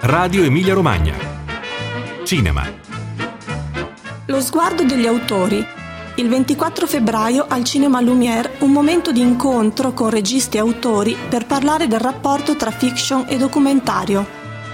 Radio Emilia Romagna. Cinema. Lo sguardo degli autori. Il 24 febbraio al Cinema Lumière un momento di incontro con registi e autori per parlare del rapporto tra fiction e documentario.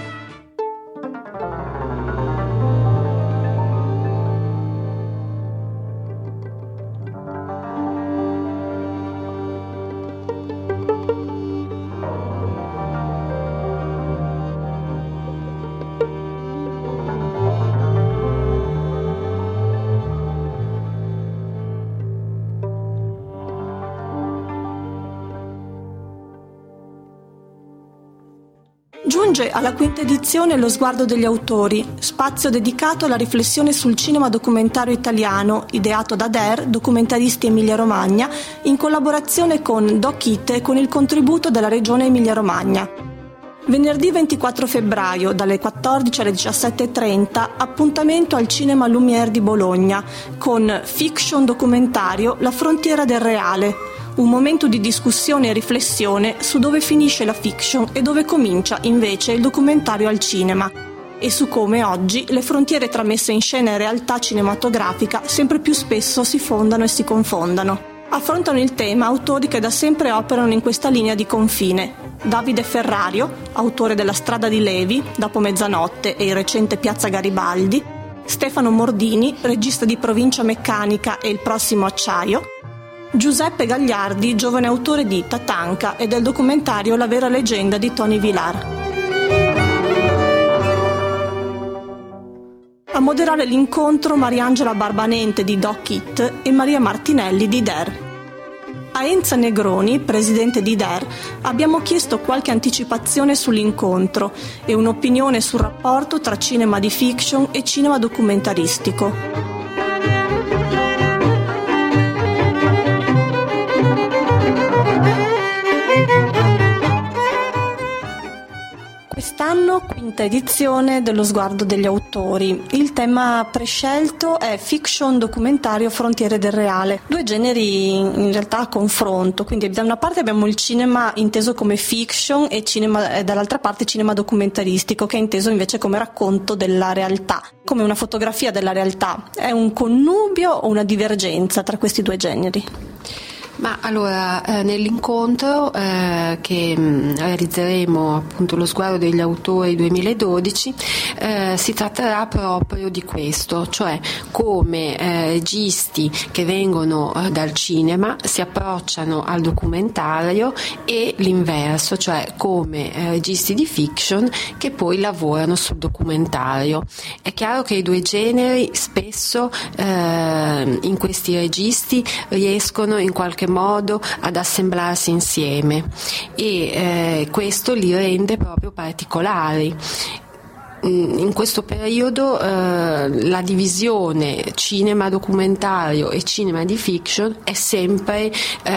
Giunge alla quinta edizione Lo sguardo degli autori, spazio dedicato alla riflessione sul cinema documentario italiano, ideato da DER, Documentaristi Emilia Romagna, in collaborazione con Doc It e con il contributo della Regione Emilia Romagna. Venerdì 24 febbraio, dalle 14 alle 17:30, appuntamento al Cinema Lumière di Bologna, con Fiction documentario La frontiera del reale. Un momento di discussione e riflessione su dove finisce la fiction e dove comincia invece il documentario al cinema, e su come oggi le frontiere tra messa in scena e realtà cinematografica sempre più spesso si fondano e si confondano. Affrontano il tema autori che da sempre operano in questa linea di confine. Davide Ferrario, autore della Strada di Levi, Dopo mezzanotte e il recente Piazza Garibaldi, Stefano Mordini, regista di Provincia Meccanica e Il prossimo acciaio, Giuseppe Gagliardi, giovane autore di Tatanka e del documentario La vera leggenda di Tony Vilar. A moderare l'incontro Mariangela Barbanente di Doc It e Maria Martinelli di DER. A Enza Negroni, presidente di DER, abbiamo chiesto qualche anticipazione sull'incontro e un'opinione sul rapporto tra cinema di fiction e cinema documentaristico. Quest'anno quinta edizione dello sguardo degli autori. Il tema prescelto è fiction documentario frontiere del reale. Due generi in realtà a confronto, quindi da una parte abbiamo il cinema inteso come fiction e dall'altra parte cinema documentaristico che è inteso invece come racconto della realtà, come una fotografia della realtà. È un connubio o una divergenza tra questi due generi? Ma allora, nell'incontro che realizzeremo, appunto, lo sguardo degli autori 2012, si tratterà proprio di questo, cioè come registi che vengono dal cinema si approcciano al documentario e l'inverso, cioè come registi di fiction che poi lavorano sul documentario. È chiaro che i due generi spesso in questi registi riescono in qualche modo ad assemblarsi insieme e questo li rende proprio particolari. In questo periodo la divisione cinema documentario e cinema di fiction è sempre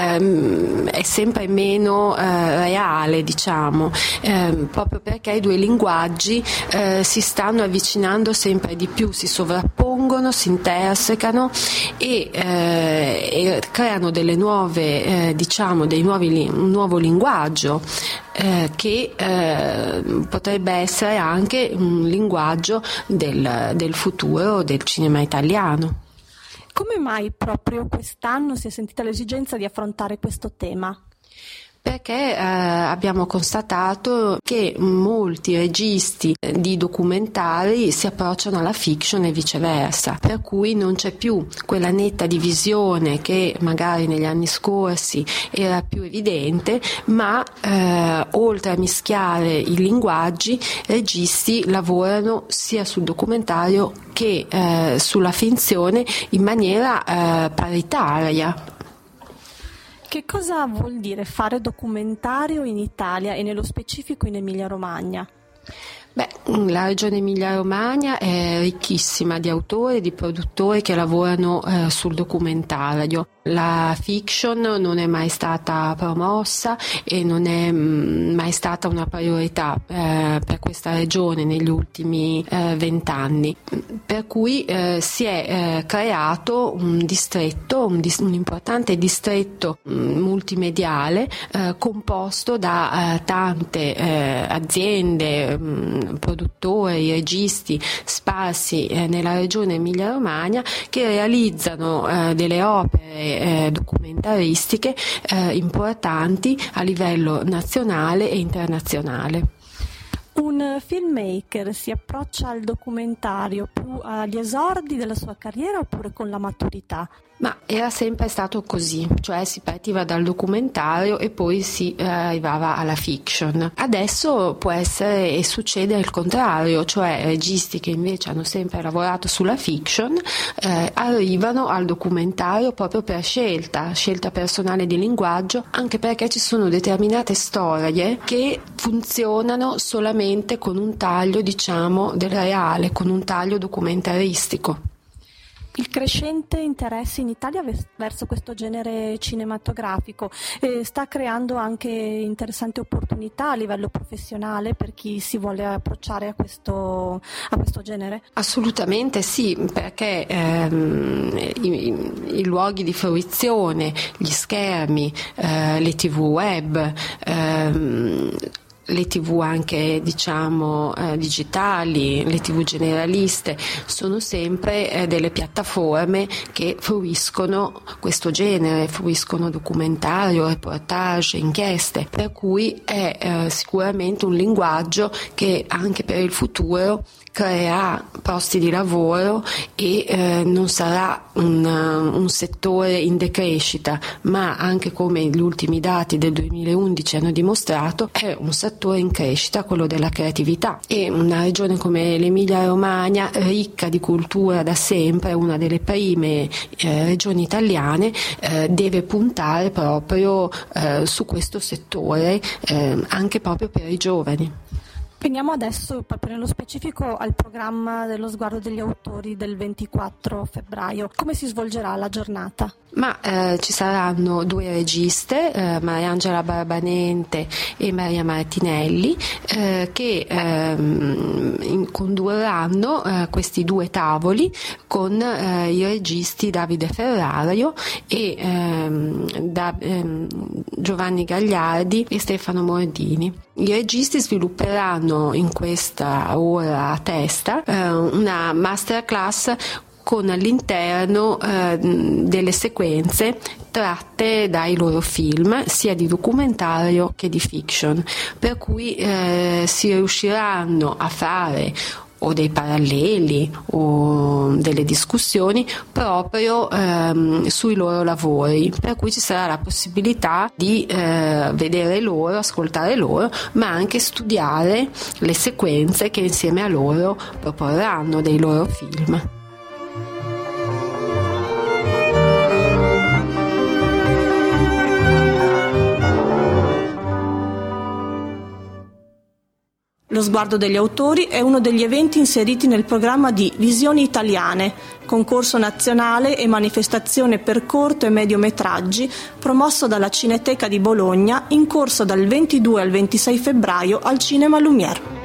meno reale, diciamo, proprio perché i due linguaggi si stanno avvicinando sempre di più, si sovrappongono, si intersecano e creano delle nuove, un nuovo linguaggio che potrebbe essere anche un linguaggio del futuro del cinema italiano. Come mai proprio quest'anno si è sentita l'esigenza di affrontare questo tema? Perché abbiamo constatato che molti registi di documentari si approcciano alla fiction e viceversa, per cui non c'è più quella netta divisione che magari negli anni scorsi era più evidente, ma oltre a mischiare i linguaggi, registi lavorano sia sul documentario che sulla finzione in maniera paritaria. Che cosa vuol dire fare documentario in Italia e nello specifico in Emilia-Romagna? La regione Emilia-Romagna è ricchissima di autori e di produttori che lavorano sul documentario. La fiction non è mai stata promossa e non è mai stata una priorità per questa regione negli ultimi 20 anni, per cui si è creato un distretto, un importante distretto multimediale composto da tante aziende produttori, registi sparsi nella regione Emilia-Romagna che realizzano delle opere documentaristiche importanti a livello nazionale e internazionale. Un filmmaker si approccia al documentario più agli esordi della sua carriera oppure con la maturità? Ma era sempre stato così, cioè si partiva dal documentario e poi si arrivava alla fiction. Adesso può essere e succede il contrario, cioè registi che invece hanno sempre lavorato sulla fiction arrivano al documentario proprio per scelta personale di linguaggio, anche perché ci sono determinate storie che funzionano solamente con un taglio, diciamo, del reale, con un taglio documentaristico. Il crescente interesse in Italia verso questo genere cinematografico sta creando anche interessanti opportunità a livello professionale per chi si vuole approcciare a questo genere? Assolutamente sì, perché i luoghi di fruizione, gli schermi, le TV web, le TV anche digitali, le TV generaliste sono sempre delle piattaforme che fruiscono questo genere, fruiscono documentario, reportage, inchieste, per cui è sicuramente un linguaggio che anche per il futuro crea posti di lavoro e non sarà un settore in decrescita, ma anche come gli ultimi dati del 2011 hanno dimostrato è un settore in crescita, quello della creatività, e una regione come l'Emilia-Romagna, ricca di cultura da sempre, una delle prime regioni italiane, deve puntare proprio su questo settore anche proprio per i giovani. Veniamo adesso proprio nello specifico al programma dello Sguardo degli Autori del 24 febbraio. Come si svolgerà la giornata? Ci saranno due registe, Mariangela Barbanente e Maria Martinelli, che condurranno questi due tavoli con i registi Davide Ferrario e Giovanni Gagliardi e Stefano Mordini. I registi svilupperanno in questa ora a testa una masterclass con all'interno delle sequenze tratte dai loro film, sia di documentario che di fiction, per cui si riusciranno a fare o dei paralleli o delle discussioni proprio sui loro lavori, per cui ci sarà la possibilità di vedere loro, ascoltare loro, ma anche studiare le sequenze che insieme a loro proporranno dei loro film. Lo Sguardo degli Autori è uno degli eventi inseriti nel programma di Visioni Italiane, concorso nazionale e manifestazione per corto e mediometraggi promosso dalla Cineteca di Bologna, in corso dal 22 al 26 febbraio al Cinema Lumière.